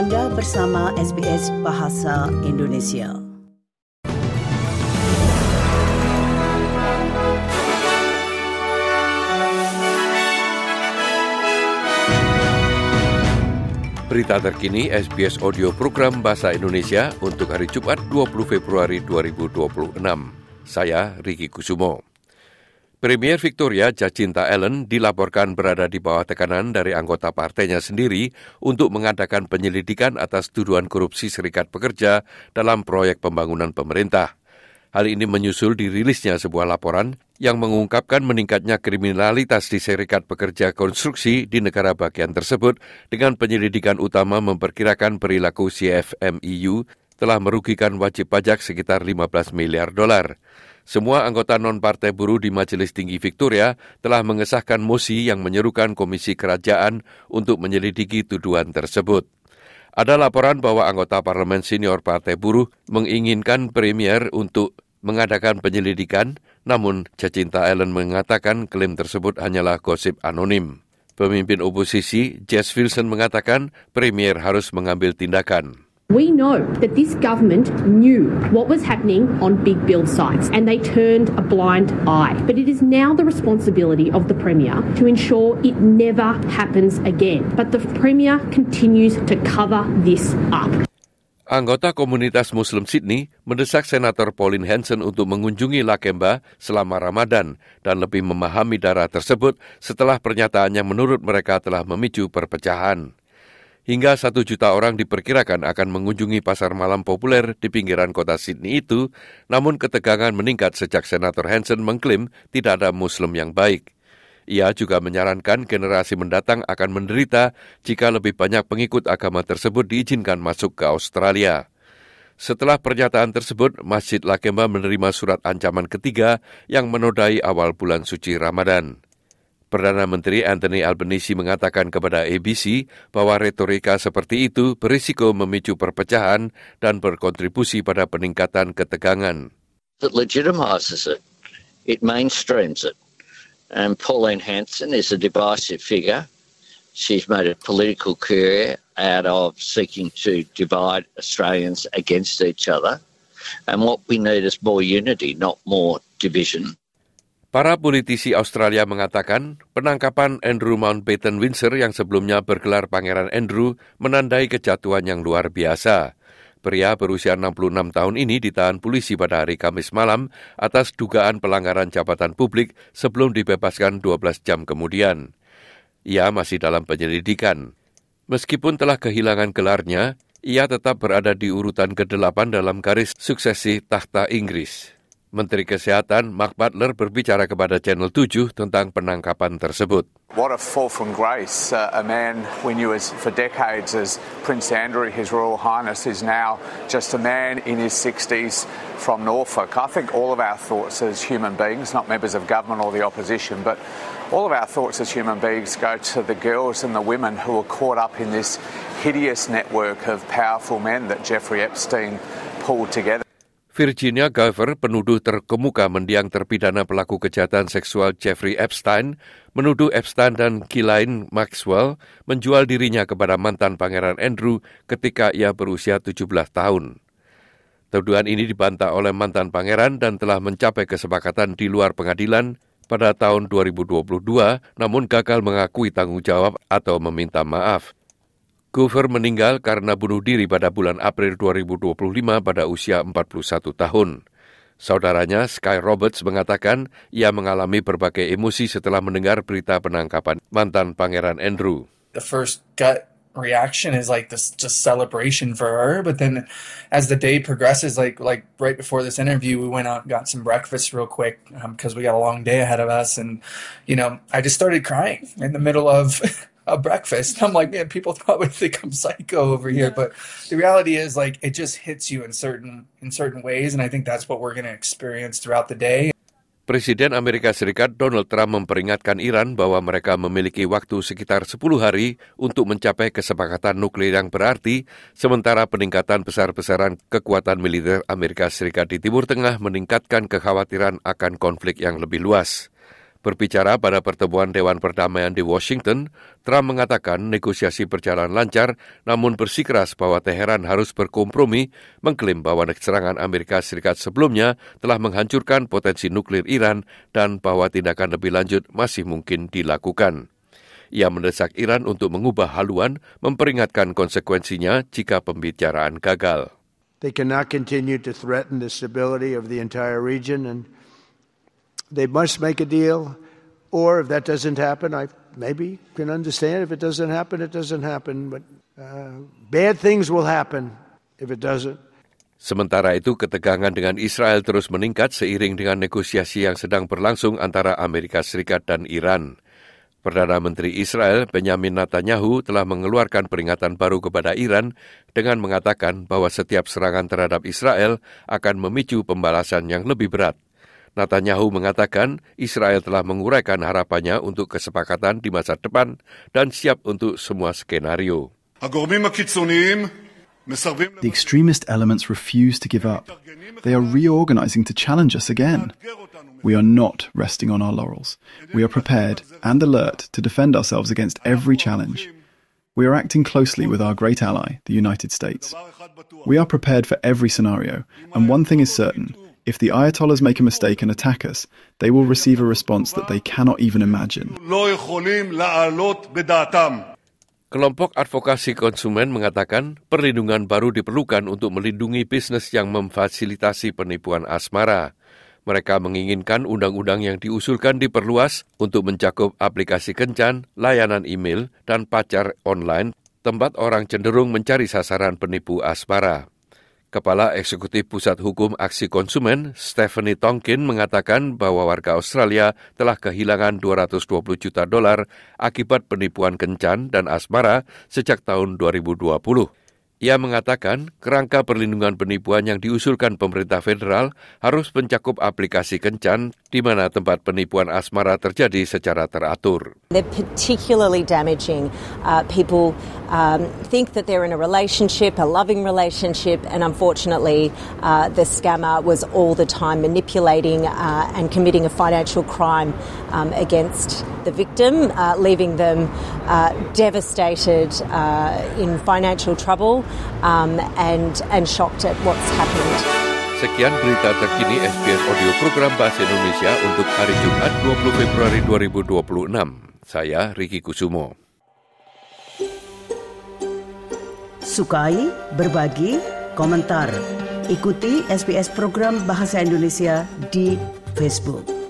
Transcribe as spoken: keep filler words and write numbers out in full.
Anda bersama S B S Bahasa Indonesia. Berita terkini S B S Audio Program Bahasa Indonesia untuk hari Jumat dua puluh Februari dua ribu dua puluh enam. Saya Riki Kusumo. Premier Victoria Jacinta Allen dilaporkan berada di bawah tekanan dari anggota partainya sendiri untuk mengadakan penyelidikan atas tuduhan korupsi Serikat Pekerja dalam proyek pembangunan pemerintah. Hal ini menyusul dirilisnya sebuah laporan yang mengungkapkan meningkatnya kriminalitas di Serikat Pekerja Konstruksi di negara bagian tersebut dengan penyelidikan utama memperkirakan perilaku C F M E U telah merugikan wajib pajak sekitar lima belas miliar dolar. Semua anggota non-partai buruh di Majelis Tinggi Victoria telah mengesahkan mosi yang menyerukan Komisi Kerajaan untuk menyelidiki tuduhan tersebut. Ada laporan bahwa anggota parlemen senior Partai Buruh menginginkan Premier untuk mengadakan penyelidikan, namun Jacinta Allen mengatakan klaim tersebut hanyalah gosip anonim. Pemimpin oposisi Jess Wilson mengatakan Premier harus mengambil tindakan. We know that this government knew what was happening on big build sites and they turned a blind eye. But it is now the responsibility of the Premier to ensure it never happens again. But the Premier continues to cover this up. Anggota komunitas Muslim Sydney mendesak Senator Pauline Hanson untuk mengunjungi Lakemba selama Ramadan dan lebih memahami darah tersebut setelah pernyataan yang menurut mereka telah memicu perpecahan. Hingga satu juta orang diperkirakan akan mengunjungi pasar malam populer di pinggiran kota Sydney itu, namun ketegangan meningkat sejak Senator Hanson mengklaim tidak ada Muslim yang baik. Ia juga menyarankan generasi mendatang akan menderita jika lebih banyak pengikut agama tersebut diizinkan masuk ke Australia. Setelah pernyataan tersebut, Masjid Lakemba menerima surat ancaman ketiga yang menodai awal bulan suci Ramadan. Perdana Menteri Anthony Albanese mengatakan kepada A B C bahwa retorika seperti itu berisiko memicu perpecahan dan berkontribusi pada peningkatan ketegangan. It legitimizes it. It mainstreams it. And Pauline Hanson is a divisive figure. She's made a political career out of seeking to divide Australians against each other. And what we need is more unity, not more division. Para politisi Australia mengatakan penangkapan Andrew Mountbatten Windsor yang sebelumnya bergelar Pangeran Andrew menandai kejatuhan yang luar biasa. Pria berusia enam puluh enam tahun ini ditahan polisi pada hari Kamis malam atas dugaan pelanggaran jabatan publik sebelum dibebaskan dua belas jam kemudian. Ia masih dalam penyelidikan. Meskipun telah kehilangan gelarnya, ia tetap berada di urutan kedelapan dalam garis suksesi takhta Inggris. Menteri Kesehatan Mark Butler berbicara kepada Channel tujuh tentang penangkapan tersebut. What a fall from grace. Uh, a man we knew as for decades as Prince Andrew, His Royal Highness, is now just a man in his sixties from Norfolk. I think all of our thoughts as human beings, not members of government or the opposition, but all of our thoughts as human beings go to the girls and the women who were caught up in this hideous network of powerful men that Jeffrey Epstein pulled together. Virginia Giver, penuduh terkemuka mendiang terpidana pelaku kejahatan seksual Jeffrey Epstein, menuduh Epstein dan Ghislaine Maxwell menjual dirinya kepada mantan Pangeran Andrew ketika ia berusia tujuh belas tahun. Tuduhan ini dibantah oleh mantan pangeran dan telah mencapai kesepakatan di luar pengadilan pada tahun dua ribu dua puluh dua, namun gagal mengakui tanggung jawab atau meminta maaf. Giver meninggal karena bunuh diri pada bulan April dua ribu dua puluh lima pada usia empat puluh satu tahun. Saudaranya, Sky Roberts, mengatakan ia mengalami berbagai emosi setelah mendengar berita penangkapan mantan Pangeran Andrew. The first gut reaction is like this just celebration for her, but then as the day progresses, like like right before this interview, we went out and got some breakfast real quick because um, we got a long day ahead of us, and you know, I just started crying in the middle of a breakfast. I'm like, man, people probably think I'm psycho over here, but the reality is, like, it just hits you in certain in certain ways, and I think that's what we're going to experience throughout the day. Presiden Amerika Serikat Donald Trump memperingatkan Iran bahwa mereka memiliki waktu sekitar sepuluh hari untuk mencapai kesepakatan nuklir yang berarti, sementara peningkatan besar-besaran kekuatan militer Amerika Serikat di Timur Tengah meningkatkan kekhawatiran akan konflik yang lebih luas. Berbicara pada pertemuan Dewan Perdamaian di Washington, Trump mengatakan negosiasi berjalan lancar, namun bersikeras bahwa Teheran harus berkompromi, mengklaim bahwa serangan Amerika Serikat sebelumnya telah menghancurkan potensi nuklir Iran dan bahwa tindakan lebih lanjut masih mungkin dilakukan. Ia mendesak Iran untuk mengubah haluan, memperingatkan konsekuensinya jika pembicaraan gagal. They cannot continue to threaten the stability of the entire region, and they must make a deal, or if that doesn't happen, I maybe can understand. If it doesn't happen, it doesn't happen. But uh, bad things will happen if it doesn't. Sementara itu, ketegangan dengan Israel terus meningkat seiring dengan negosiasi yang sedang berlangsung antara Amerika Serikat dan Iran. Perdana Menteri Israel Benjamin Netanyahu telah mengeluarkan peringatan baru kepada Iran dengan mengatakan bahwa setiap serangan terhadap Israel akan memicu pembalasan yang lebih berat. Netanyahu mengatakan Israel telah menguraikan harapannya untuk kesepakatan di masa depan dan siap untuk semua skenario. The extremist elements refuse to give up. They are reorganizing to challenge us again. We are not resting on our laurels. We are prepared and alert to defend ourselves against every challenge. We are acting closely with our great ally, the United States. We are prepared for every scenario, and one thing is certain. If the Ayatollahs make a mistake and attack us, they will receive a response that they cannot even imagine. Kelompok advokasi konsumen mengatakan perlindungan baru diperlukan untuk melindungi bisnis yang memfasilitasi penipuan asmara. Mereka menginginkan undang-undang yang diusulkan diperluas untuk mencakup aplikasi kencan, layanan email, dan pacar online, tempat orang cenderung mencari sasaran penipu asmara. Kepala Eksekutif Pusat Hukum Aksi Konsumen, Stephanie Tonkin, mengatakan bahwa warga Australia telah kehilangan dua ratus dua puluh juta dolar akibat penipuan kencan dan asmara sejak tahun dua ribu dua puluh. Ia mengatakan kerangka perlindungan penipuan yang diusulkan pemerintah federal harus mencakup aplikasi kencan di mana tempat penipuan asmara terjadi secara teratur. They're particularly damaging. Uh, people um, think that they're in a relationship, a loving relationship, and unfortunately uh, the scammer was all the time manipulating uh, and committing a financial crime um, against the victim, uh, leaving them uh, devastated uh, in financial trouble. Um, and and shocked at what's happened. Sekian berita terkini S B S Audio Program Bahasa Indonesia untuk hari Jumat dua puluh Februari dua ribu dua puluh enam. Saya Ricky Kusumo. Sukai, berbagi, komentar. Ikuti S B S Program Bahasa Indonesia di Facebook.